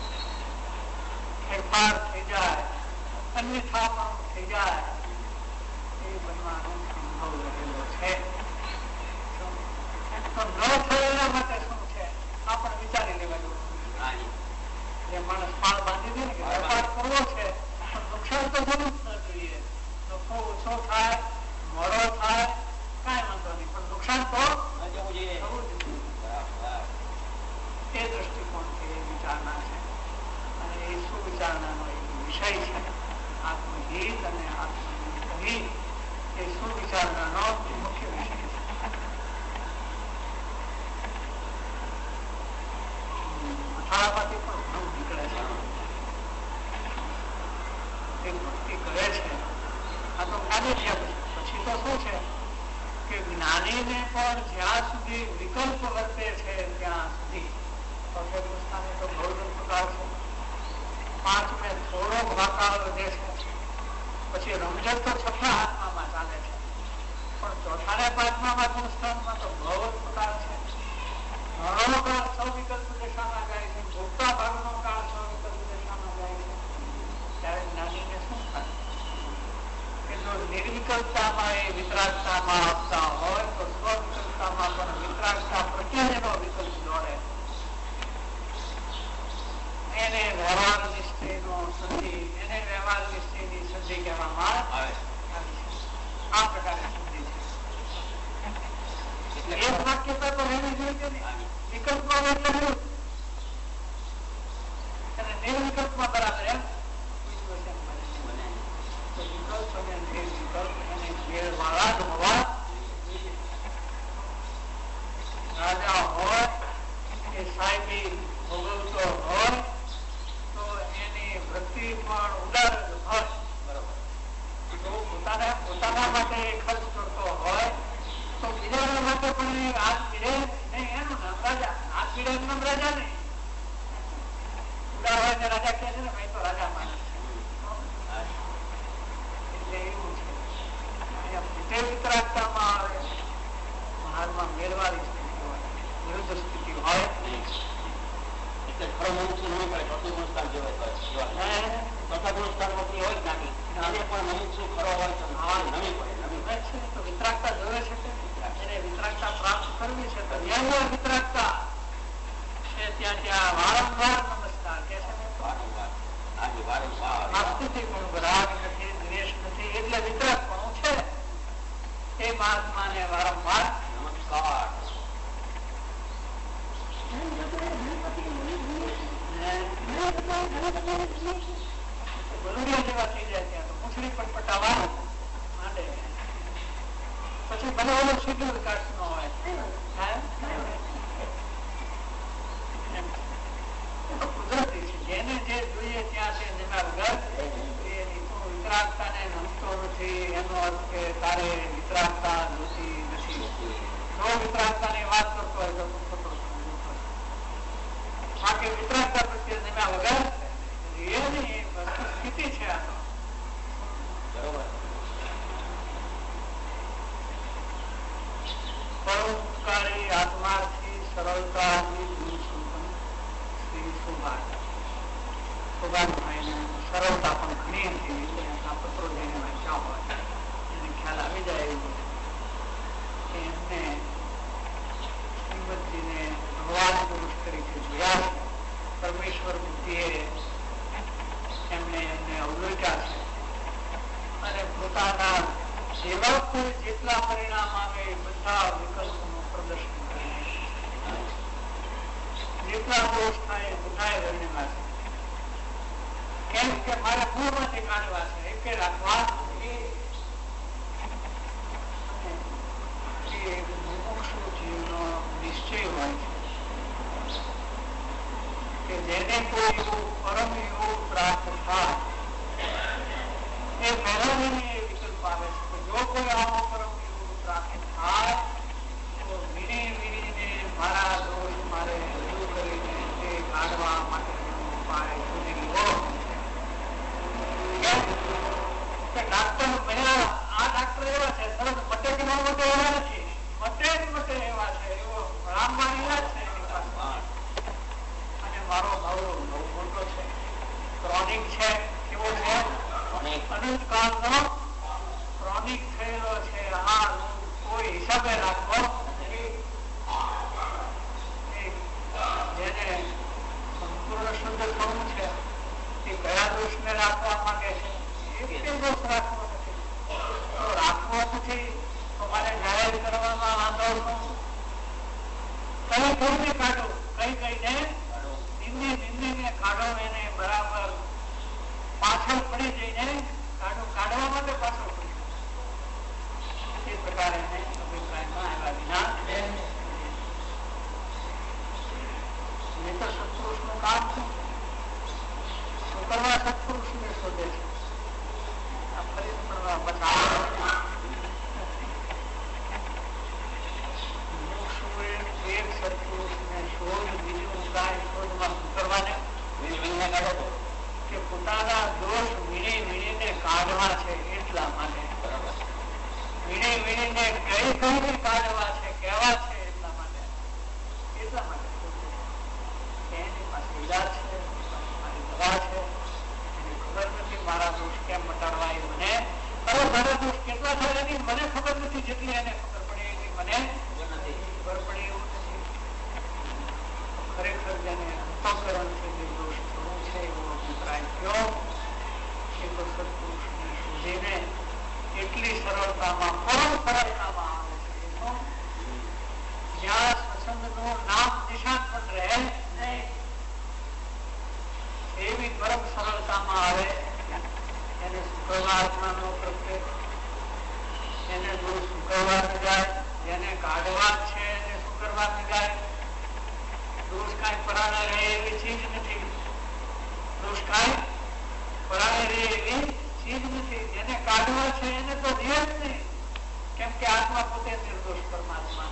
ફેરફાર થઈ જાય, અન્યથા પણ થઈ જાય, એ બનવાનો સંભવ રહેલો છે. તો ન થયેલા માટે શું છે આ પણ વિચારી લેવા જેવું. જે માણસ પાળ બાંધી દે ને કે વેપાર કરવો છે પણ નુકસાન તો થવું જ ન જોઈએ. નફો ઓછો થાય, મોડો થાય, કઈ વાંધો નહીં, પણ નુકસાન તો થવું જ જોઈએ. એ દ્રષ્ટિકોણથી એ વિચારણા છે અને એ સુવિચારણાનો એક વિષય છે. આત્મહિત અને આત્મહિત એ સુવિચારણાનો મુખ્ય વિષય છે. અથાળામાંથી પણ ઘણું નીકળે છે. એ ભક્તિ કરે છે આ તો જ્ઞાની થયા પછી તો શું છે કે જ્ઞાનીને પણ જ્યાં સુધી વિકલ્પ વર્તે છે ત્યાં સુધી હિન્દુસ્તાને તો બહુ પ્રકાર છે. 5 મેં થોડો ભાકાર વધે છે, પછી રમઝટ તો છઠ્ઠા હાથમાં ચાલે છે, પણ ચોથા ને 5મા સ્થાનમાં તો બહુ જ પ્રકાર છે. ઘણો કાળ સવિકલ્પ દિશામાં જાય છે, મોટા ભાગનો કાળ સવિકલ્પ દિશામાં જાય છે. ત્યારે જ્ઞાનીને શું થાય કે જો નિર્વિકલ્પતામાં એ વિતરાગતામાં આપતા હોય તો સ્વવિકલ્પતામાં પણ વિતરાગતા પ્રત્યેનો વિકલ્પ જોડે. એને વ્યવહાર નિશ્ચયનો સંધિ, એને વ્યવહાર નિશ્ચયની સંધિ કહેવામાં આવે. આ પ્રકારે સંધિ છે. એક વાક્યતા તો રહેવી જોઈએ ને. વિકલ્પમાં એટલે રહ્યું અને નિર્વિકલ્પમાં બરાબર એમ વિકલ્પ અને નિર્વિકલ્પ અને મેળવાળા જ હોવા. રાજા હોય કે સાહેબી ભોગવતો હોય તો એની વૃત્તિ પણ ઉદાર હોય. જો પોતાના માટે ખર્ચ કરતો હોય તો બીજાના માટે પણ એ હાથ પીડે નહીં. એનું નામ રાજા. હાથ પીડે એનું નામ રાજા નહીં. ઉદાર હોય ને રાજા કહે છે ને ભાઈ તો રાજા માણસ છે. એટલે એવું છે અહીંયા વિતરાગતામાં આવે, હાલમાં મેળવાની સ્થિતિ હોય, વિરુદ્ધ સ્થિતિ હોય. એટલે ખરો મનુષ્ય નમી પડે. ચોથું ગુણસ્થાન જેવાય ચોથા ગુણસ્થાન વખતે હોય જ્ઞાની એને પણ મનુષ્ય ખરો હોય તો નમી પડે. તો વિતરાગતા જોવે છે કે એને વિતરાગતા પ્રાપ્ત કરવી છે તો જ્યાં વિતરાગતા છે ત્યાં વારંવાર નમસ્કાર કે છે. આસ્તિક ગુણ રાગ નથી, દ્વેષ નથી, એટલે વિતરાગપણું છે. એ મહાત્માને વારંવાર નમસ્કાર. બલુડિયા જેવા થઈ જાય ત્યાં તો પૂંછડી પટપટાવા માંડે. પછી ભલે ઓલો શિડ્યુલ કાસ્ટ નો હોય કુદરતી છે. જેને જે જોઈએ ત્યાં છે જેના વગર વિતરાગતાને નમતો નથી. એનો અર્થ કે તારે વિતરાગતા જોતી નથી. જો વિતરાગતાની વાત કરતો હોય તો ખોટો બાકી વિતરાગતા પ્રત્યે નિમ્યા વગર એની સ્થિતિ છે. આ તો બરોબર. પરોપકારી આત્માથી સરળતાથી શ્રી સુભાષભાઈને સરળતા પણ ઘણી હતી. આ પત્રો જેને વાંચ્યા હોય એને ખ્યાલ આવી જાય એવું કે એમને શ્રીમદજીને ભગવાન પુરુષ તરીકે જોયા છે. પરમેશ્વર બુદ્ધિએ એમને અવલોક્યા છે. પોતાના જેવા કોઈ જેટલા પરિણામ આવે એ બધા વિકલ્પોનું પ્રદર્શન કરે, જેટલા દોષ થાય બધા વર્ણ્યમાં છે. કેમ કે મારે પૂર્વમાંથી કાઢવા છે, એકે રાખવા એ મુમુક્ષુ જીવનો નિશ્ચય હોય છે કે જેને કોઈ એવું પરમ એવું પ્રાપ્ત થાય એ પહેલાની એ વિકલ્પ આવે છે કે જો કોઈ આવો પરમ એવું પ્રાપ્ત થાય તો વીણી વીણીને મારા દોષ મારે રજૂ કરીને તે કાઢવા માટે ઉપાય શોધી લીધો. ડાક્ટર બન્યા, આ ડાક્ટર એવા છે તરત મટે કે ન મટે એવા નથી, મટે જ મટે એવા છે, એવો રામબાણ ઈલાજ છે એની પાસે. અને મારો ભાવડો બહુ મોટો છે, ક્રોનિક છે. કેવો છે? અનંત કાળનો ક્રોનિક થયેલો છે. આ કોઈ હિસાબે રાખવો જેને સંપૂર્ણ શુદ્ધ થવું છે એ કયા દોષને રાખવા માંગે છે? દોષ રાખવો નથી. તો રાખવો નથી તો મારે જાહેર કરવામાં વાંધો કઈ કઈને કાઢો, કઈ કઈને નિંદીને કાઢો, એને બરાબર પાછળ પડી જઈને કાઢો, કાઢવા માટે પાછળ પડી એ પ્રકારે અભિપ્રાયમાં આવ્યા વિના નહીં તો સત્પુરુષ નું કામ છે. કરવા સત્પુરુષ ને શોધે છે. પોતાના દોષ વીણી વીણીને કાઢવા છે એટલા માટે, વીણી વીણીને કઈ કઈને કાઢવા છે, કહેવા છે એટલા માટે એની પાસે ઈલાજ છે, મારી દવા છે. ખબર નથી મારા દોષ કેમ મટાડવા એ મને, હવે મારા દોષ કેટલા થાય એની મને ખબર નથી, જેટલી એને ખબર પડે એટલી મને ખબર પડે એવું નથી. ખરેખર જેને અંતઃકરણ છે જે દોષ થવું છે એવો અભિપ્રાય થયો એ તો સત્પુરુષને શોધીને એટલી સરળતામાં પરમ સરળતામાં આવે છે એનું જ્યાં સત્સંગનું નામ નિશાન પણ રહે નહીં એવી પરમ સરળતામાં આવે. એને શુક્રવારમાં નો પ્રત્યે એને દોષ શુક્રવાર ને જાય, જેને કાઢવા છે એને શુક્રવાર ને જાય. દોષ કાંઈ પરાણે રહે એવી ચીજ નથી, દોષ કાંઈ પરાણે રહે એવી ચીજ નથી. જેને કાઢવા છે એને તો રહે જ નહીં, કેમ કે આત્મા પોતે નિર્દોષ પરમાત્મા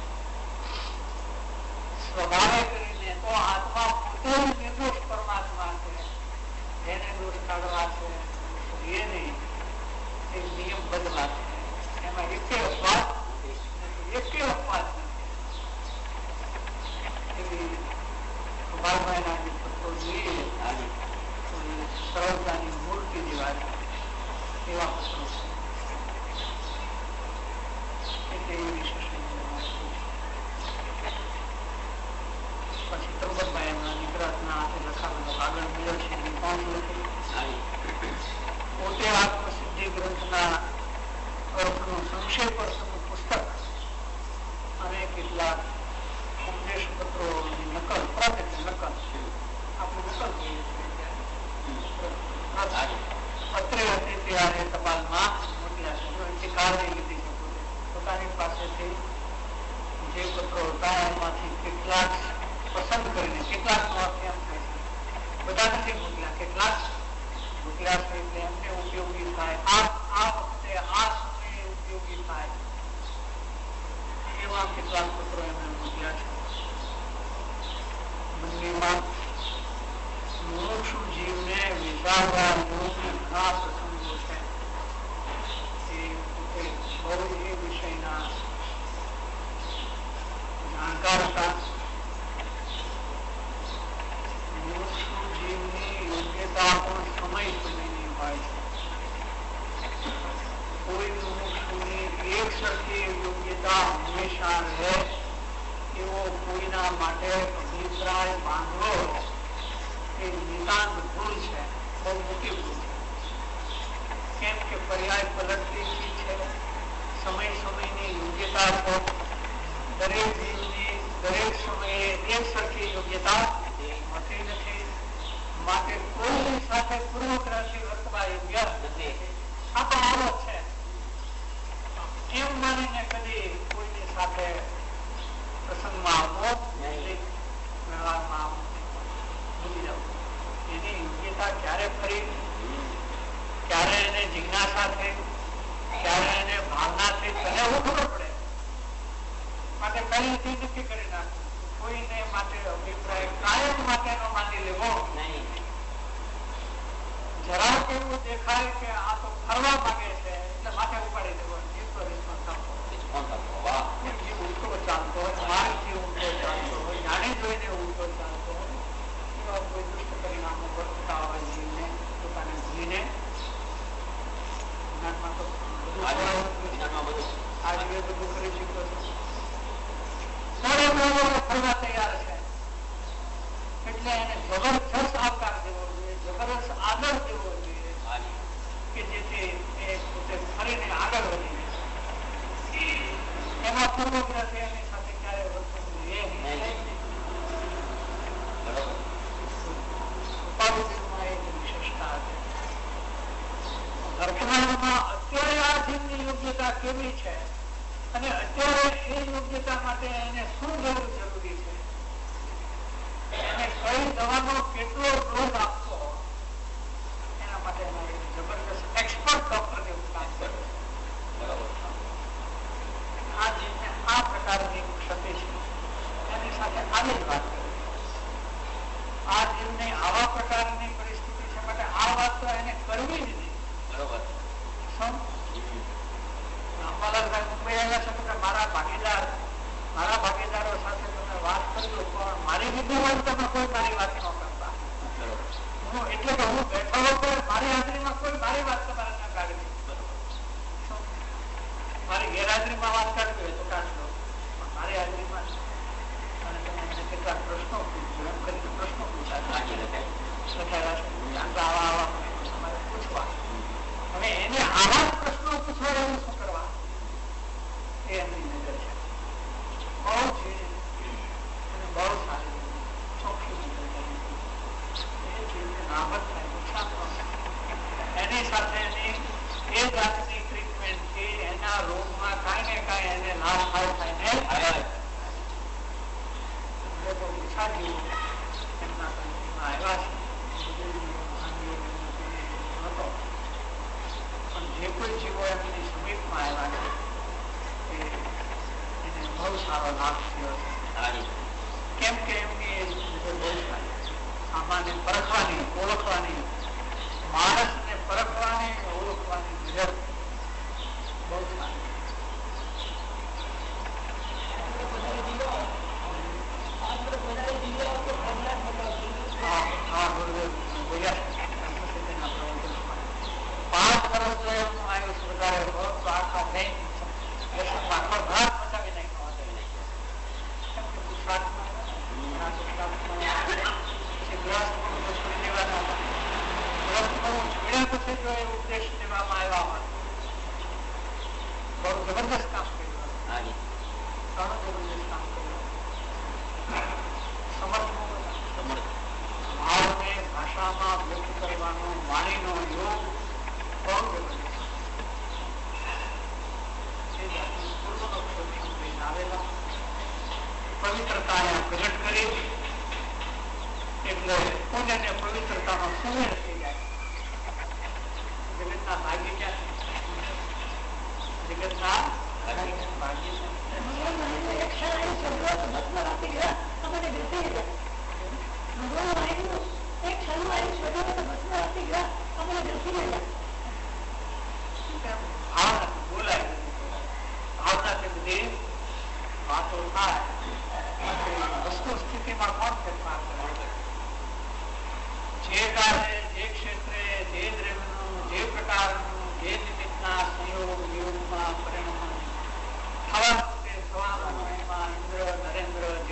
સ્વભાવે કરીને તો આત્મા પોતે નિર્દોષ પરમાત્મા છે. જેને દોષ કાઢવા છે એ નહીં, એ નિયમબદ્ધ વાત છે. એમાં એકે અપવાદ નથી. એવી ગોપાલભાઈના જે પત્રો જોઈએ સરળતાની મૂર્તિ જેવા છે એવા પત્રો છે એટલે એ વિશેષ પછી ત્રંબકભાઈ એમના નિગ્રહના હાથે લખાવેલો કાગળ મળ્યો છે એની પહોંચ લખી પોતે આત્મસિદ્ધિ ગ્રંથના અર્થનું સંશય પરનું પુસ્તક અને કેટલાક ઉપદેશ પત્રોની નકલ, પ્રત એટલે નકલ, આપણું નકલ પત્રે હતી ત્યારે ટપાલમાં મોકલ્યા છે. એથી કાળજી લીધી છે પોતાની પાસેથી જે પત્રો હતા એમાંથી કેટલાક પસંદ કરીને, કેટલાક નો અર્થ એમ થાય છે બધા નથી મોકલ્યા, કેટલાક મોકલ્યા છે એટલે એમને ઉપયોગી થાય, આ વખતે આ સમયે ઉપયોગી થાય એવા કેટલાક પત્રો એમને મોકલ્યા છે. મંદિરમાં મુમુક્ષુ જીવને વિચારવા ઘણા પ્રસંગો છે. એ પોતે બહુ એ વિષયના જાણકાર હતા. મુમુક્ષુ જીવની યોગ્યતા પણ સમય સુધીની હોય છે. કોઈ મુમુક્ષુની એક સરખી યોગ્યતા હંમેશા રહે એવો કોઈના માટે અભિપ્રાય બાંધવો એ નિતાંત ભૂલ છે, બહુ મોટી ભૂલ છે. કેમ કે પર્યાય જાય પલટતી ચીજ છે. સમય સમયની યોગ્યતા છે. દરેક જીવની દરેક સમયે એક સરખી યોગ્યતા હોતી નથી. માટે કોઈની સાથે પૂર્વગ્રહથી વર્તવા યોગ્ય નથી. આ તો આવો છે એમ માનીને કદી કોઈની સાથે પ્રસંગમાં આવવો નહીં, વ્યવહારમાં આવવું ભૂલી જવું. એની યોગ્યતા ક્યારે ફરી, ક્યારે એને જિજ્ઞાસા થઈ, ક્યારે એને ભાવના થઈ, તને એવું ખબર પડે. માટે પહેલેથી નક્કી કરી નાખવું. કોઈને માટે અભિપ્રાય કાયમ માટેનો માની લેવો નહીં. જરા કેવું દેખાય કે આ તો ફરવા માંગે છે એટલે માથે ઉપાડી દેવો. ઉલટો ચાલતો હોય, માર્ગથી ઉલટો ચાલતો હોય, જાણી જોઈને ઉલટો ચાલતો હોય, એવા કોઈ દુષ્ટ પરિણામો વર્તતા હોય જીવને પોતાને ભૂલીને. જ્ઞાનમાં તો બધું આ જીવે બધું કરી શીખતો છે. ફરવા તૈયાર છે એટલે એને જબરજસ્ત આવકાર દેવો જોઈએ, જબરજસ્ત આદર દેવો જોઈએ કે જેથી એ પોતે ફરીને આગળ વધી. એમાં પૂર્વગ્રહથી એની સાથે ક્યારે વર્તવું જોઈએ નહીં. ઉપાધિમાં એક વિશેષતા છે. વર્તમાનમાં અત્યારે આ જીવની યોગ્યતા કેવી છે અને અત્યારે એ યોગ્યતા માટે એને શું લેવું જરૂરી છે, એને કઈ દવાનો કેટલો ડોઝ આપવો, એના માટે જબરદસ્ત એક્સપર્ટ ડોક્ટર જેવું કામ કરે. આ જીવને આ પ્રકારની ક્ષતિ છે એની સાથે આવી જ વાત કરે. આ જીવને આવા પ્રકારની પરિસ્થિતિ છે માટે આ વાત તો એને કરવી જ નહીં. બરોબર. મુંબઈ આવ્યા છો તો મારા ભાગીદારો સાથે તમે વાત કરજો પણ મારી વિધિમાં તમે કોઈ મારી વાત ન કરતા. એટલે કે હું બેઠો મારી હાજરીમાં કોઈ મારી વાત તમારે ના કાઢવી. મારી ગેરહાજરીમાં વાત કરવી હોય તો કાઢજો, પણ મારી હાજરીમાં અને તમે મને કેટલાક પ્રશ્નો પૂછજો એમ કરીને પ્રશ્નો પૂછા તમારે પૂછવા. હવે એને આવા પ્રશ્નો પૂછવા એવું શું કરવા એ એમની નજર છે. બહુ ઝીણી અને બહુ સારી ચોખ્ખી નજર એ જીવને નામત થાય, નુકસાન ન થાય. એની સાથે એની એ જાતની ટ્રીટમેન્ટથી એના રોગમાં કાંઈ ને કાંઈ એને લાભ થાય ને ઓછા જીવો એમના કંપનીમાં આવ્યા છે પણ જે કોઈ જીવો એમની સમીપમાં આવ્યા છે એને બહુ સારો લાભ થયો છે. કેમ કે એમની બહુ સારી આમાંને પરખવાની, ઓળખવાની, માણસને પરખવાની, ઓળખવાની નજર બહુ સારી. હા ગુરુદેવ બોલ્યા 5 વર્ષ જો એમનું આયુષ વધારે હોત તો આખા નહીં આખો ઘાટ પચાવી નાખ્યો. પછી જો એ ઉપદેશ લેવામાં આવ્યા હોત બહુ જબરદસ્ત કામ કર્યું. ઘણું જબરદસ્ત કામ કર્યું. ભાવને ભાષામાં વ્યક્ત કરવાનો વાણીનો યોગ બહુ જબરદસ્ત. પવિત્રતાને પ્રગટ કરી એટલે પુણ્ય ને પવિત્રતાનો સુમેળ થઈ જાય. જગતના ભાગ્ય ક્યાં? જગતના ભાગ્ય ભાવનાથી બધી વાતો થાય. વસ્તુ સ્થિતિમાં કોણ ફેરફાર કરે? જે કાળે, જે ક્ષેત્રે, જે દ્રવ્યનું, જે પ્રકારનું, જે નિમિત્તના સંયોગ યોગમાં પરિણમન થવાનું તે થવાનું એમાં ઇન્દ્ર, નરેન્દ્ર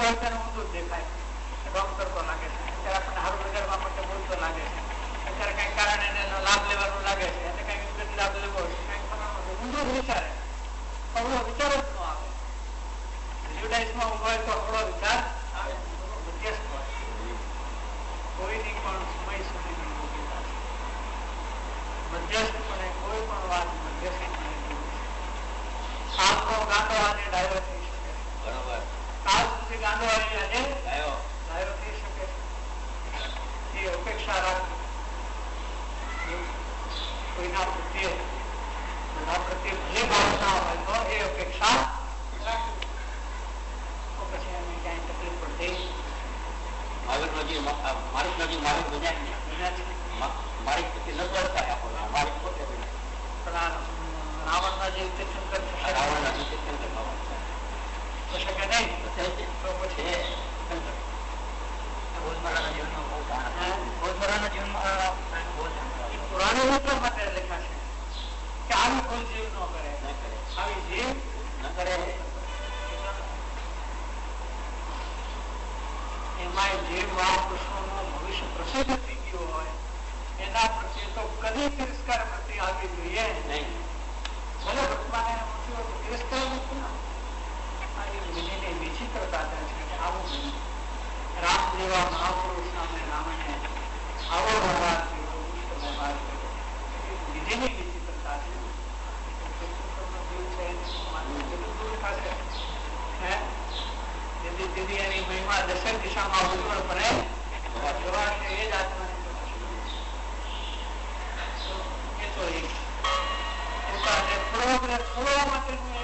હોય તેને ઊંધું જ દેખાય, ઢોંગ કરતો લાગે છે. અત્યારે આપણને સારું બજારવા માટે બોલતો લાગે છે, અત્યારે કઈક કારણે એનો લાભ લેવાનું લાગે છે, એને કઈક વિગત લાભ લેવો છે, કઈક ઊંધું જ વિચારે, અવળો વિચાર જ ન આવે. જુડાઈસમાં ઉભો હોય તો અવળો વિચાર આવે, મધ્યસ્થ હોય, કોઈની પણ સમય સુધીની યોગ્યતા છે. મધ્યસ્થપણે કોઈ પણ વાત મધ્યસ્થપણે આંખનો ગાંડો આજે ડાયો થઈ શકે છે. બરોબર. કાલ સુધી ગાંડો આજે ડાયો થઈ શકે છે. એ અપેક્ષા રાખવી કોઈના પ્રત્યે ભલે ભાવના હોય તો એ અપેક્ષા રાખવી, તો પછી એને ક્યાંય તકલીફ પડતી મારી રાવણના જે તીર્થંકર શકે નહીં તો પછી પુરાણો એટલા માટે લખ્યા છે કે આવી કોઈ જીવ ન કરે, આવી જીવ ન કરે. એમાં જે મહાપુરુષોનું ભવિષ્ય પ્રસિદ્ધ થઈ ગયું હોય એના પ્રત્યે તો કદી તિરસ્કાર પ્રતિ આવી જોઈએ નહીં. ભલે વર્તમાન તિરસ્કાર નથી ને, આ વિચિત્રતા છે કે આવું રામ જેવા મહાપુરુષ નામે રામને આવો વ્યવહાર કર્યો, દુષ્ટ વ્યવહાર કર્યો, વિધિની વિચિત્રતા છે. એની મહિમા દશક દિશામાં ઉજ્જવળ પડે જોવાશે, એ જ આત્માની થોડો માટેનું